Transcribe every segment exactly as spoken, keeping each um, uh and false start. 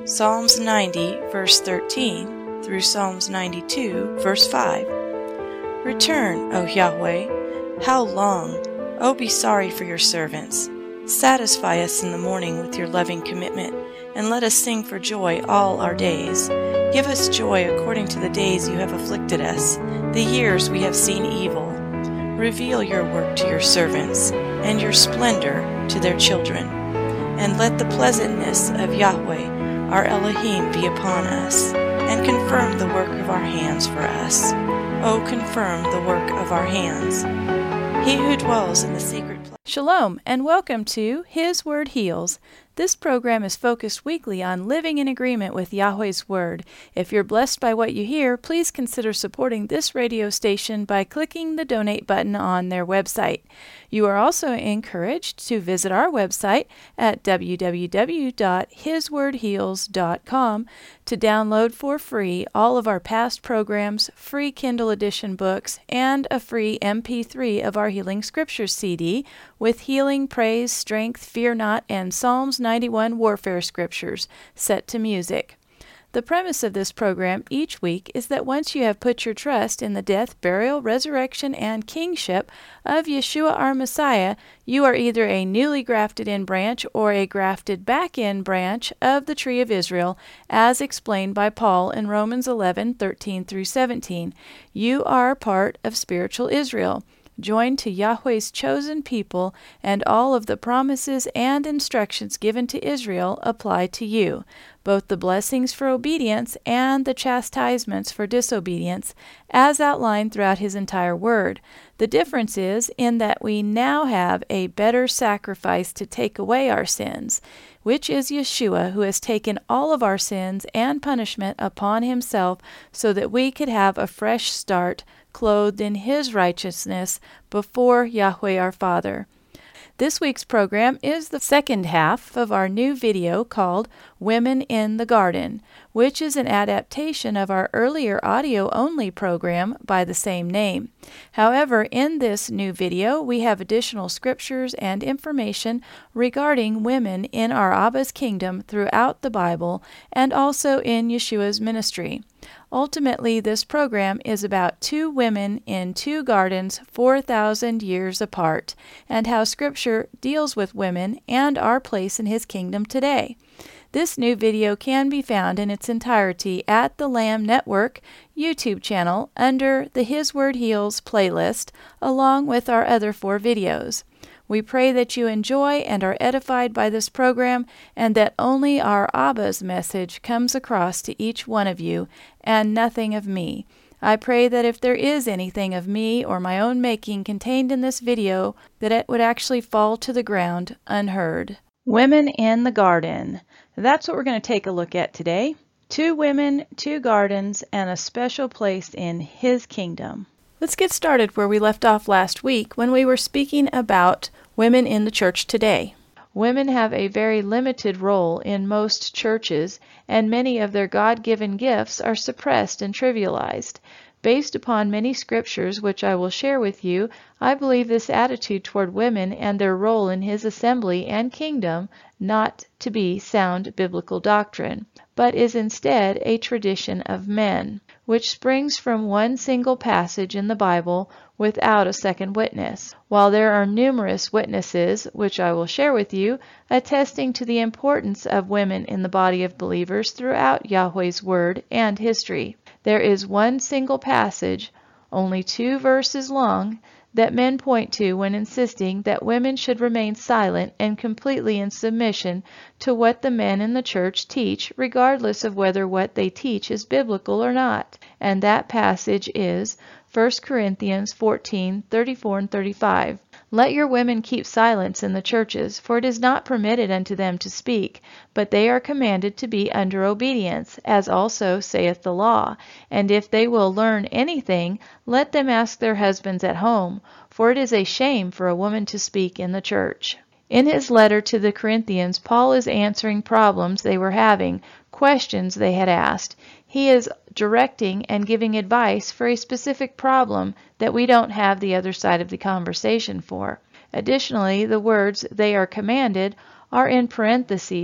Psalms ninety, verse thirteen, through Psalms ninety-two, verse five. Return, O Yahweh, how long? O be sorry for your servants. Satisfy us in the morning with your loving commitment, and let us sing for joy all our days. Give us joy according to the days you have afflicted us, the years we have seen evil. Reveal your work to your servants, and your splendor to their children. And let the pleasantness of Yahweh, our Elohim, be upon us, and confirm the work of our hands for us. O confirm the work of our hands. He who dwells in the secret place. Shalom, and welcome to His Word Heals. This program is focused weekly on living in agreement with Yahweh's Word. If you're blessed by what you hear, please consider supporting this radio station by clicking the donate button on their website. You are also encouraged to visit our website at w w w dot his word heals dot com to download for free all of our past programs, free Kindle edition books, and a free M P three of our Healing Scriptures C D with Healing, Praise, Strength, Fear Not, and Psalms ninety-one Warfare Scriptures set to music. The premise of this program each week is that once you have put your trust in the death, burial, resurrection, and kingship of Yeshua our Messiah, you are either a newly grafted in branch or a grafted back in branch of the tree of Israel, as explained by Paul in Romans eleven, thirteen through seventeen. You are part of spiritual Israel, joined to Yahweh's chosen people, and all of the promises and instructions given to Israel apply to you, both the blessings for obedience and the chastisements for disobedience, as outlined throughout his entire word. The difference is in that we now have a better sacrifice to take away our sins, which is Yeshua, who has taken all of our sins and punishment upon himself so that we could have a fresh start, clothed in his righteousness before Yahweh our Father. This week's program is the second half of our new video called Women in the Garden, which is an adaptation of our earlier audio-only program by the same name. However, in this new video, we have additional scriptures and information regarding women in our Abba's kingdom throughout the Bible and also in Yeshua's ministry. Ultimately, this program is about two women in two gardens four thousand years apart, and how Scripture deals with women and our place in His kingdom today. This new video can be found in its entirety at the Lamb Network YouTube channel under the His Word Heals playlist, along with our other four videos. We pray that you enjoy and are edified by this program, and that only our Abba's message comes across to each one of you, and nothing of me. I pray that if there is anything of me or my own making contained in this video, that it would actually fall to the ground unheard. Women in the Garden. That's what we're going to take a look at today. Two women, two gardens, and a special place in His kingdom. Let's get started where we left off last week when we were speaking about women in the church today. Women have a very limited role in most churches, and many of their God-given gifts are suppressed and trivialized. Based upon many scriptures which I will share with you, I believe this attitude toward women and their role in His assembly and kingdom not to be sound biblical doctrine, but is instead a tradition of men, which springs from one single passage in the Bible without a second witness, while there are numerous witnesses, which I will share with you, attesting to the importance of women in the body of believers throughout Yahweh's Word and history. There is one single passage, only two verses long, that men point to when insisting that women should remain silent and completely in submission to what the men in the church teach, regardless of whether what they teach is biblical or not. And that passage is First Corinthians fourteen, thirty-four and thirty-five. Let your women keep silence in the churches, for it is not permitted unto them to speak, but they are commanded to be under obedience, as also saith the law. And if they will learn anything, let them ask their husbands at home, for it is a shame for a woman to speak in the church. In his letter to the Corinthians, Paul is answering problems they were having, questions they had asked. He is directing and giving advice for a specific problem that we don't have the other side of the conversation for. Additionally, the words "they are commanded" are in parentheses.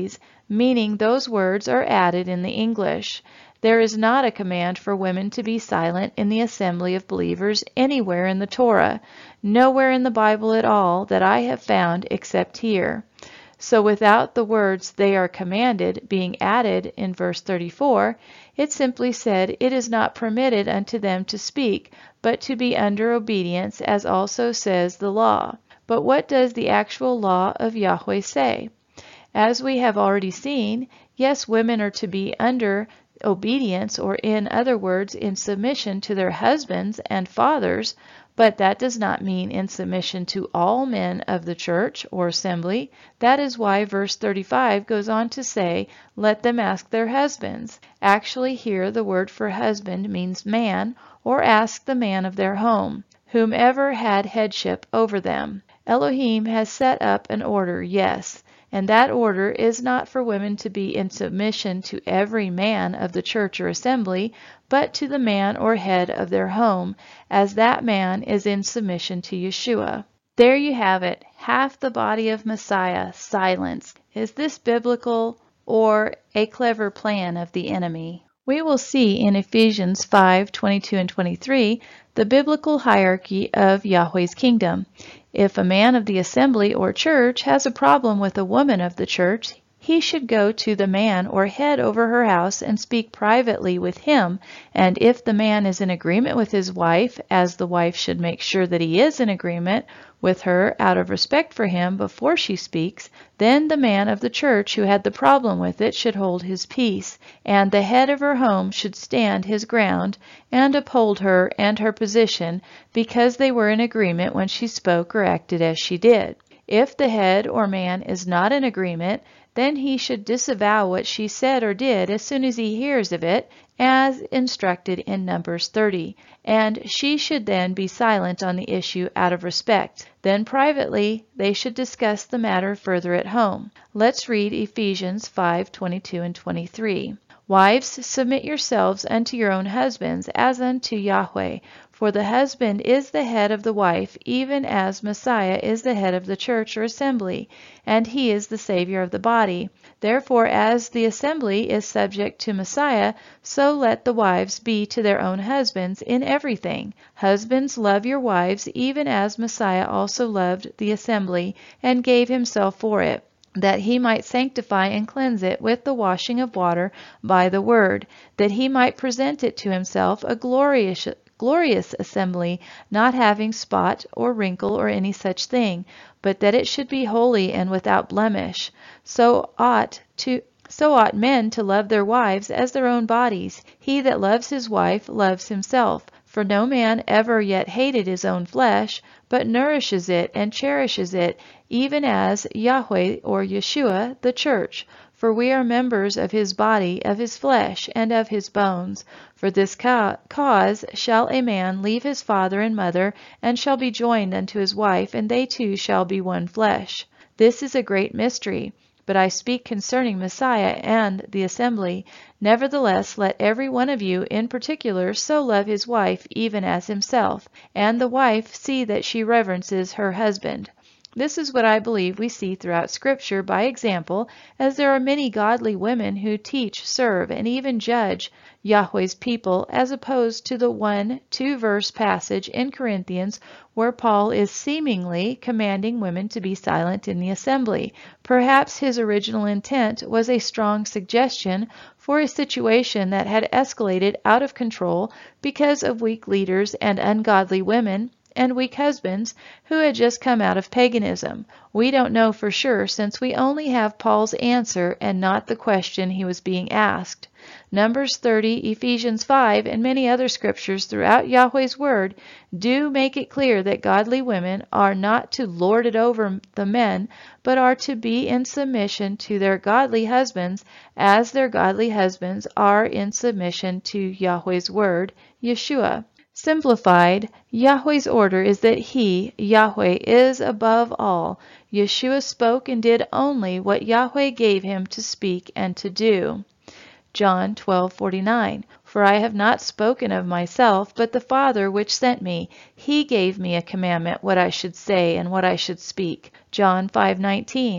meaning those words are added in the English. There is not a command for women to be silent in the assembly of believers anywhere in the Torah, nowhere in the Bible at all that I have found except here. So without the words "they are commanded" being added in verse thirty-four, it simply said it is not permitted unto them to speak, but to be under obedience, as also says the law. But what does the actual law of Yahweh say? As we have already seen, yes, women are to be under obedience, or in other words, in submission to their husbands and fathers, but that does not mean in submission to all men of the church or assembly. That is why verse thirty-five goes on to say, "Let them ask their husbands." Actually, here the word for husband means man, or ask the man of their home, whomever had headship over them. Elohim has set up an order, yes, and that order is not for women to be in submission to every man of the church or assembly, but to the man or head of their home, as that man is in submission to Yeshua. There you have it, half the body of Messiah silenced. Is this biblical or a clever plan of the enemy? We will see in Ephesians five twenty-two and twenty-three the biblical hierarchy of Yahweh's kingdom. If a man of the assembly or church has a problem with a woman of the church, he should go to the man or head over her house and speak privately with him, and if the man is in agreement with his wife, as the wife should make sure that he is in agreement with her out of respect for him before she speaks, then the man of the church who had the problem with it should hold his peace, and the head of her home should stand his ground and uphold her and her position, because they were in agreement when she spoke or acted as she did. If the head or man is not in agreement, then he should disavow what she said or did as soon as he hears of it, as instructed in Numbers thirty, and she should then be silent on the issue out of respect. Then privately they should discuss the matter further at home. Let's read Ephesians five twenty-two and twenty-three. Wives, submit yourselves unto your own husbands, as unto Yahweh. For the husband is the head of the wife, even as Messiah is the head of the church or assembly, and he is the Savior of the body. Therefore, as the assembly is subject to Messiah, so let the wives be to their own husbands in everything. Husbands, love your wives, even as Messiah also loved the assembly, and gave himself for it, that he might sanctify and cleanse it with the washing of water by the word, that he might present it to himself a glorious glorious assembly, not having spot or wrinkle or any such thing, but that it should be holy and without blemish. So ought to so ought men to love their wives as their own bodies. He that loves his wife loves himself. For no man ever yet hated his own flesh, but nourishes it and cherishes it, even as Yahweh or Yeshua, the church. For we are members of his body, of his flesh, and of his bones. For this ca cause shall a man leave his father and mother, and shall be joined unto his wife, and they two shall be one flesh. This is a great mystery, but I speak concerning Messiah and the assembly. Nevertheless, let every one of you in particular so love his wife even as himself, and the wife see that she reverences her husband. This is what I believe we see throughout Scripture by example, as there are many godly women who teach, serve, and even judge Yahweh's people, as opposed to the one, two-verse passage in Corinthians where Paul is seemingly commanding women to be silent in the assembly. Perhaps his original intent was a strong suggestion for a situation that had escalated out of control because of weak leaders and ungodly women and weak husbands who had just come out of paganism. We don't know for sure, since we only have Paul's answer and not the question he was being asked. Numbers thirty, Ephesians five, and many other scriptures throughout Yahweh's Word do make it clear that godly women are not to lord it over the men, but are to be in submission to their godly husbands, as their godly husbands are in submission to Yahweh's Word, Yeshua. Simplified, Yahweh's order is that he, Yahweh, is above all. Yeshua spoke and did only what Yahweh gave him to speak and to do. John twelve forty-nine. For I have not spoken of myself, but the Father which sent me. He gave me a commandment what I should say and what I should speak. John five nineteen.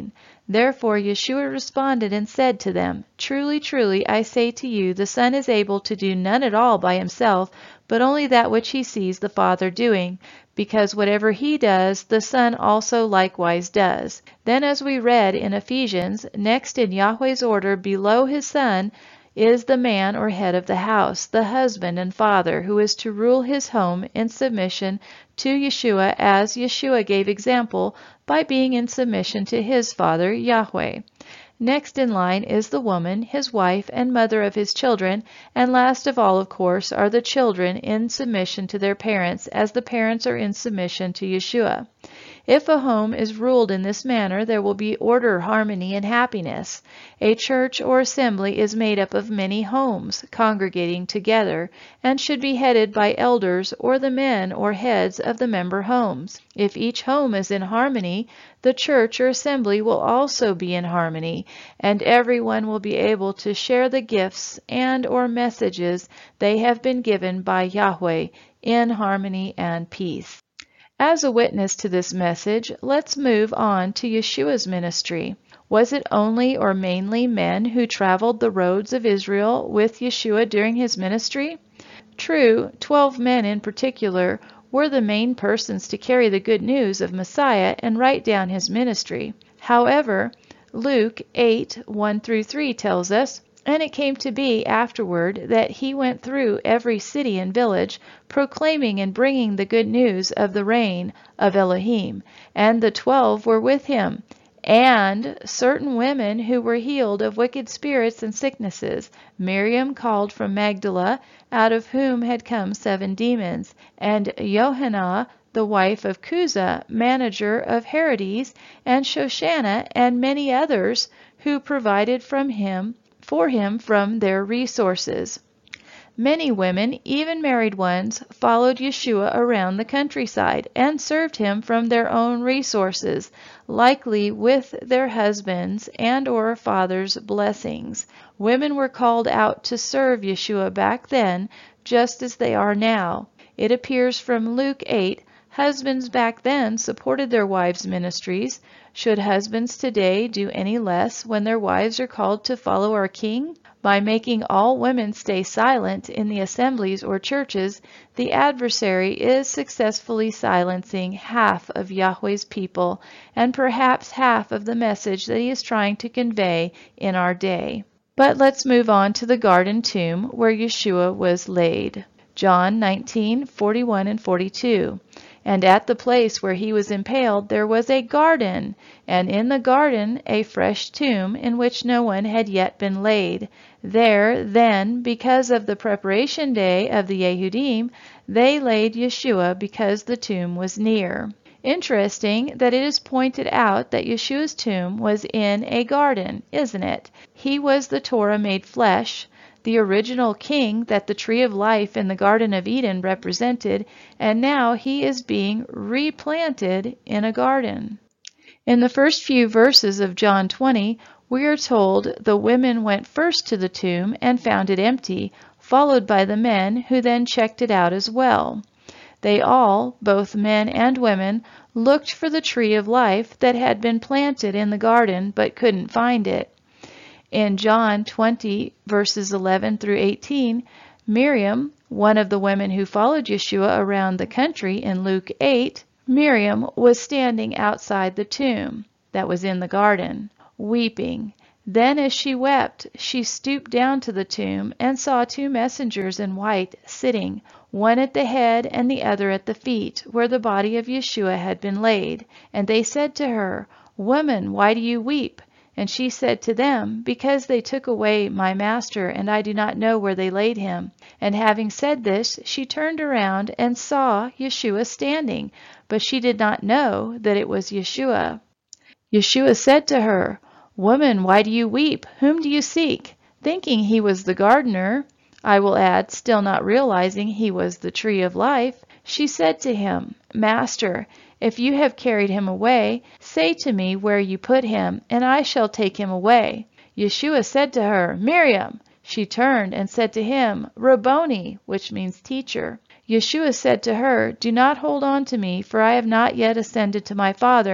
Therefore Yeshua responded and said to them, Truly, truly, I say to you, the Son is able to do none at all by himself, but only that which he sees the Father doing, because whatever he does, the Son also likewise does. Then, as we read in Ephesians, next in Yahweh's order below his Son is the man or head of the house, the husband and father, who is to rule his home in submission to Yeshua, as Yeshua gave example by being in submission to his Father, Yahweh. Next in line is the woman, his wife, and mother of his children, and last of all, of course, are the children in submission to their parents, as the parents are in submission to Yeshua. If a home is ruled in this manner, there will be order, harmony, and happiness. A church or assembly is made up of many homes congregating together, and should be headed by elders or the men or heads of the member homes. If each home is in harmony, the church or assembly will also be in harmony, and everyone will be able to share the gifts and or messages they have been given by Yahweh in harmony and peace. As a witness to this message, let's move on to Yeshua's ministry. Was it only or mainly men who traveled the roads of Israel with Yeshua during his ministry? True, twelve men in particular were the main persons to carry the good news of Messiah and write down his ministry. However, Luke eight, one through three tells us, And it came to be afterward that he went through every city and village, proclaiming and bringing the good news of the reign of Elohim. And the twelve were with him, and certain women who were healed of wicked spirits and sicknesses, Miriam called from Magdala, out of whom had come seven demons, and Johanna, the wife of Cusa, manager of Herodes, and Shoshana, and many others who provided from him for him from their resources. Many women, even married ones, followed Yeshua around the countryside and served him from their own resources, likely with their husbands' and or fathers' blessings. Women were called out to serve Yeshua back then, just as they are now. It appears from Luke eight, husbands back then supported their wives' ministries. Should husbands today do any less when their wives are called to follow our King? By making all women stay silent in the assemblies or churches, the adversary is successfully silencing half of Yahweh's people and perhaps half of the message that he is trying to convey in our day. But let's move on to the garden tomb where Yeshua was laid. John nineteen, forty-one and forty-two. And at the place where he was impaled there was a garden, and in the garden a fresh tomb in which no one had yet been laid. There, then, because of the preparation day of the Yehudim, they laid Yeshua because the tomb was near. Interesting that it is pointed out that Yeshua's tomb was in a garden, isn't it? He was the Torah made flesh, the original king that the tree of life in the Garden of Eden represented, and now he is being replanted in a garden. In the first few verses of John twenty, we are told the women went first to the tomb and found it empty, followed by the men, who then checked it out as well. They all, both men and women, looked for the tree of life that had been planted in the garden but couldn't find it. In John twenty, verses eleven through eighteen, Miriam, one of the women who followed Yeshua around the country in Luke eight, Miriam was standing outside the tomb that was in the garden, weeping. Then as she wept, she stooped down to the tomb and saw two messengers in white sitting, one at the head and the other at the feet, where the body of Yeshua had been laid. And they said to her, Woman, why do you weep? And she said to them, Because they took away my master, and I do not know where they laid him. And having said this, she turned around and saw Yeshua standing, but she did not know that it was Yeshua. Yeshua said to her, Woman, why do you weep? Whom do you seek? Thinking he was the gardener, I will add, still not realizing he was the tree of life, she said to him, Master, if you have carried him away, say to me where you put him, and I shall take him away. Yeshua said to her, Miriam. She turned and said to him, Rabboni, which means teacher. Yeshua said to her, Do not hold on to me, for I have not yet ascended to my Father.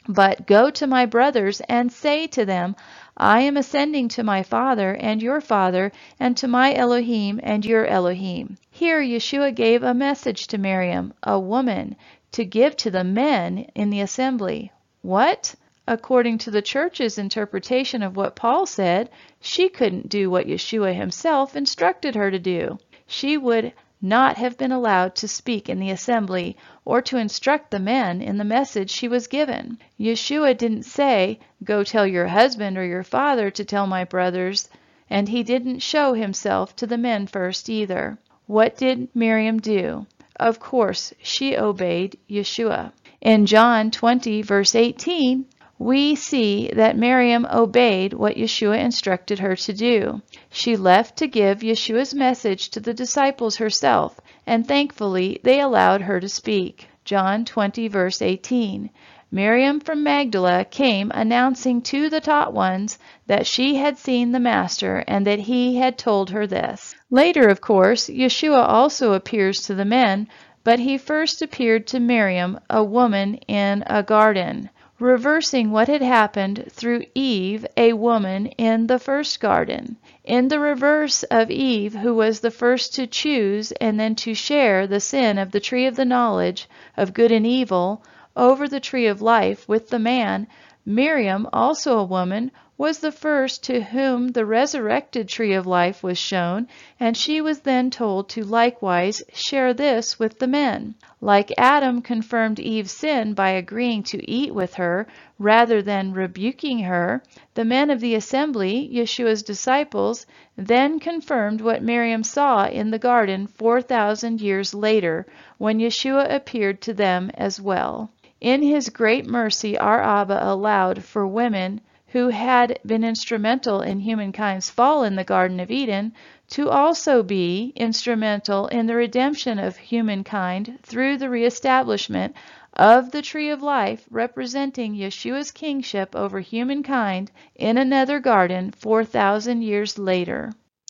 But go to my brothers and say to them, I am ascending to my Father and your Father, and to my Elohim and your Elohim. Here Yeshua gave a message to Miriam, a woman, to give to the men in the assembly. What? According to the church's interpretation of what Paul said, she couldn't do what Yeshua himself instructed her to do. She would not have been allowed to speak in the assembly or to instruct the men in the message she was given. Yeshua didn't say, go tell your husband or your father to tell my brothers, and he didn't show himself to the men first either. What did Miriam do? Of course, she obeyed Yeshua. In John twenty, verse eighteen, we see that Miriam obeyed what Yeshua instructed her to do. She left to give Yeshua's message to the disciples herself, and thankfully they allowed her to speak. John twenty, verse eighteen. Miriam from Magdala came announcing to the taught ones that she had seen the Master and that he had told her this. Later, of course, Yeshua also appears to the men, but he first appeared to Miriam, a woman in a garden, reversing what had happened through Eve, a woman in the first garden. In the reverse of Eve, who was the first to choose and then to share the sin of the tree of the knowledge of good and evil over the tree of life with the man, Miriam, also a woman, was the first to whom the resurrected tree of life was shown, and she was then told to likewise share this with the men. Like Adam confirmed Eve's sin by agreeing to eat with her rather than rebuking her, the men of the assembly, Yeshua's disciples, then confirmed what Miriam saw in the garden four thousand years later when Yeshua appeared to them as well. In his great mercy, our Abba allowed for women who had been instrumental in humankind's fall in the Garden of Eden to also be instrumental in the redemption of humankind through the reestablishment of the tree of life, representing Yeshua's kingship over humankind in another garden four thousand years later.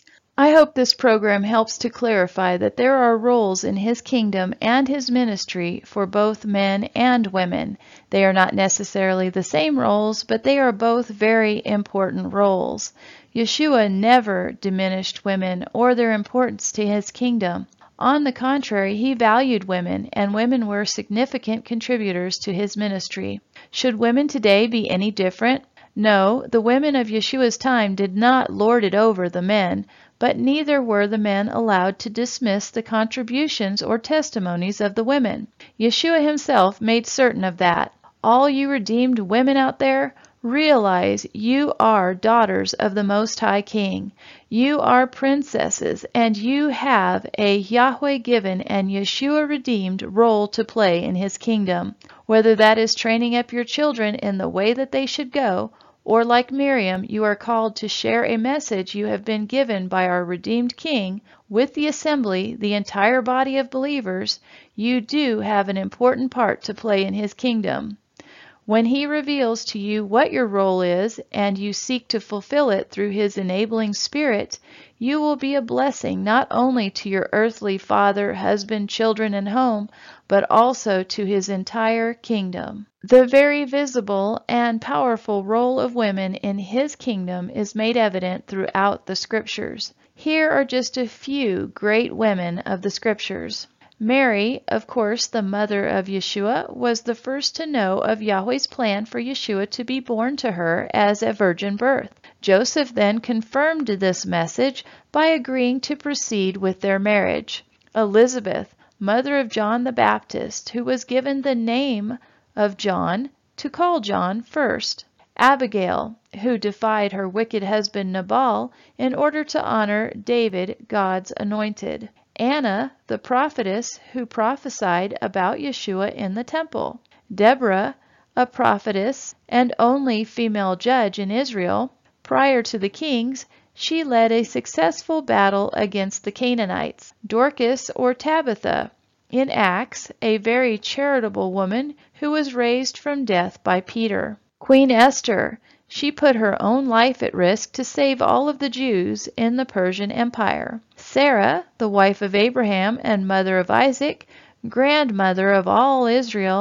I hope this program helps to clarify that there are roles in his kingdom and his ministry for both men and women. They are not necessarily the same roles, but they are both very important roles. Yeshua never diminished women or their importance to his kingdom. On the contrary, he valued women, and women were significant contributors to his ministry. Should women today be any different? No, the women of Yeshua's time did not lord it over the men, but neither were the men allowed to dismiss the contributions or testimonies of the women. Yeshua himself made certain of that. All you redeemed women out there, realize you are daughters of the Most High King. You are princesses, and you have a Yahweh-given and Yeshua-redeemed role to play in his kingdom, whether that is training up your children in the way that they should go, or like Miriam, you are called to share a message you have been given by our redeemed King with the assembly, the entire body of believers. You do have an important part to play in his kingdom. When he reveals to you what your role is, and you seek to fulfill it through his enabling spirit, you will be a blessing not only to your earthly father, husband, children, and home, but also to his entire kingdom. The very visible and powerful role of women in his kingdom is made evident throughout the scriptures. Here are just a few great women of the scriptures. Mary, of course, the mother of Yeshua, was the first to know of Yahweh's plan for Yeshua to be born to her as a virgin birth. Joseph then confirmed this message by agreeing to proceed with their marriage. Elizabeth, mother of John the Baptist, who was given the name of John to call John first. Abigail, who defied her wicked husband Nabal in order to honor David, God's anointed. Anna, the prophetess who prophesied about Yeshua in the temple. Deborah, a prophetess and only female judge in Israel. Prior to the kings, she led a successful battle against the Canaanites. Dorcas, or Tabitha, in Acts, a very charitable woman who was raised from death by Peter. Queen Esther, she put her own life at risk to save all of the Jews in the Persian Empire. Sarah, the wife of Abraham and mother of Isaac, grandmother of all Israel,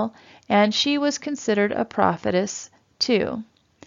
and she was considered a prophetess too.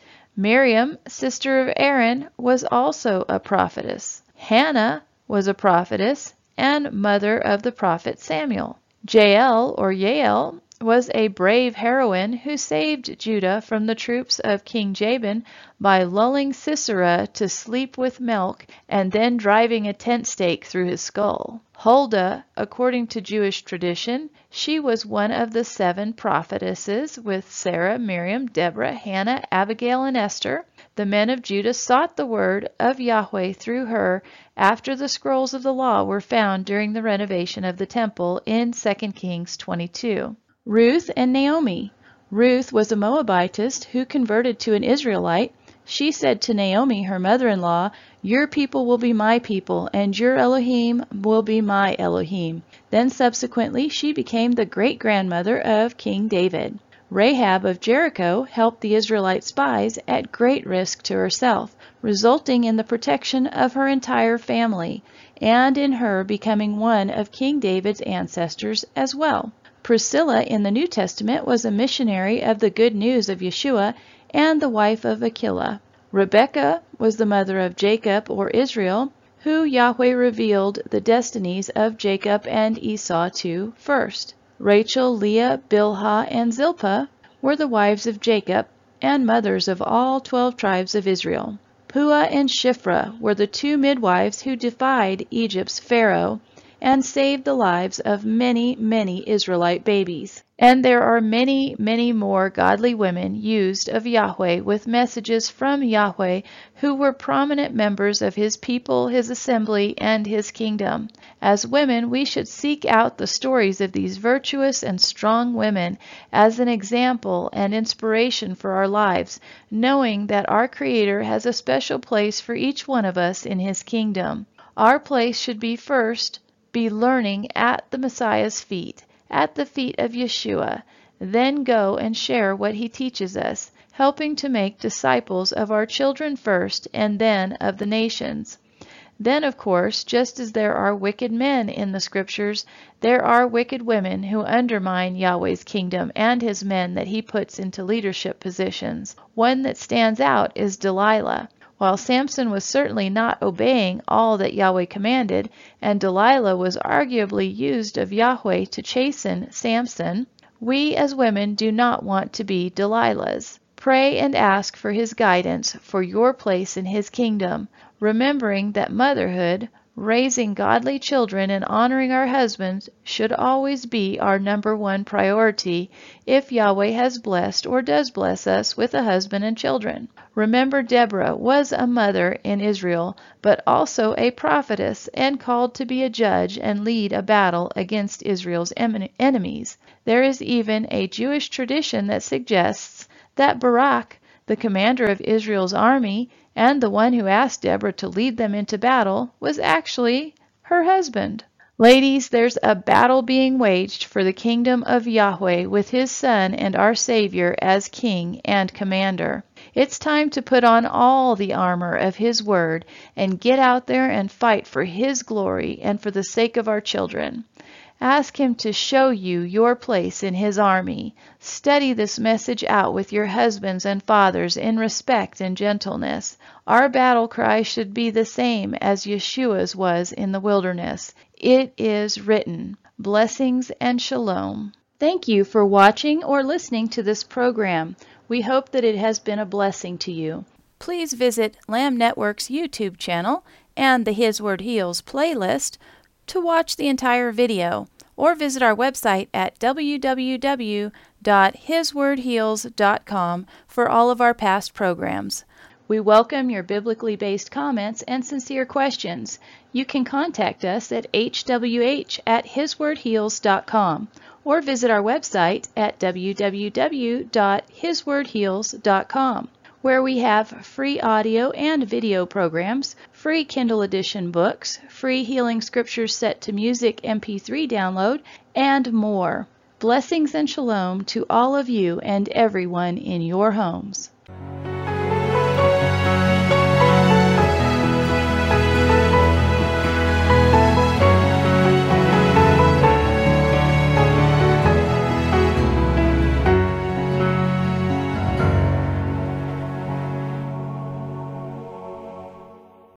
Miriam, sister of Aaron, was also a prophetess. Hannah was a prophetess and mother of the prophet Samuel. Jael, or Yael, was a brave heroine who saved Judah from the troops of King Jabin by lulling Sisera to sleep with milk and then driving a tent stake through his skull. Huldah, according to Jewish tradition, she was one of the seven prophetesses with Sarah, Miriam, Deborah, Hannah, Abigail, and Esther. The men of Judah sought the word of Yahweh through her after the scrolls of the law were found during the renovation of the temple in Second Kings twenty-two. Ruth and Naomi. Ruth was a Moabitess who converted to an Israelite. She said to Naomi, her mother-in-law, "Your people will be my people, and your Elohim will be my Elohim." Then subsequently she became the great-grandmother of King David. Rahab of Jericho helped the Israelite spies at great risk to herself, resulting in the protection of her entire family, and in her becoming one of King David's ancestors as well. Priscilla in the New Testament was a missionary of the good news of Yeshua and the wife of Aquila. Rebekah was the mother of Jacob, or Israel, who Yahweh revealed the destinies of Jacob and Esau to first. Rachel, Leah, Bilhah, and Zilpah were the wives of Jacob and mothers of all twelve tribes of Israel. Puah and Shiphrah were the two midwives who defied Egypt's Pharaoh and saved the lives of many, many Israelite babies. And there are many, many more godly women used of Yahweh with messages from Yahweh who were prominent members of His people, His assembly, and His kingdom. As women, we should seek out the stories of these virtuous and strong women as an example and inspiration for our lives, knowing that our Creator has a special place for each one of us in His kingdom. Our place should be first be learning at the Messiah's feet, at the feet of Yeshua, then go and share what He teaches us, helping to make disciples of our children first and then of the nations. Then, of course, just as there are wicked men in the Scriptures, there are wicked women who undermine Yahweh's kingdom and His men that He puts into leadership positions. One that stands out is Delilah. While Samson was certainly not obeying all that Yahweh commanded, and Delilah was arguably used of Yahweh to chasten Samson, we as women do not want to be Delilahs. Pray and ask for His guidance for your place in His kingdom, remembering that motherhood, raising godly children, and honoring our husbands should always be our number one priority if Yahweh has blessed or does bless us with a husband and children. Remember, Deborah was a mother in Israel, but also a prophetess and called to be a judge and lead a battle against Israel's enemies. There is even a Jewish tradition that suggests that Barak, the commander of Israel's army, and the one who asked Deborah to lead them into battle, was actually her husband. Ladies, there's a battle being waged for the kingdom of Yahweh with His Son and our Savior as King and Commander. It's time to put on all the armor of His Word and get out there and fight for His glory and for the sake of our children. Ask Him to show you your place in His army. Study this message out with your husbands and fathers in respect and gentleness. Our battle cry should be the same as Yeshua's was in the wilderness. It is written. Blessings and shalom. Thank you for watching or listening to this program. We hope that it has been a blessing to you. Please visit Lamb Network's YouTube channel and the His Word Heals playlist to watch the entire video, or visit our website at w w w dot his word heals dot com for all of our past programs. We welcome your biblically based comments and sincere questions. You can contact us at h w h at his word heals dot com or visit our website at w w w dot his word heals dot com, where we have free audio and video programs, free Kindle edition books, free Healing Scriptures set to music M P three download, and more. Blessings and shalom to all of you and everyone in your homes.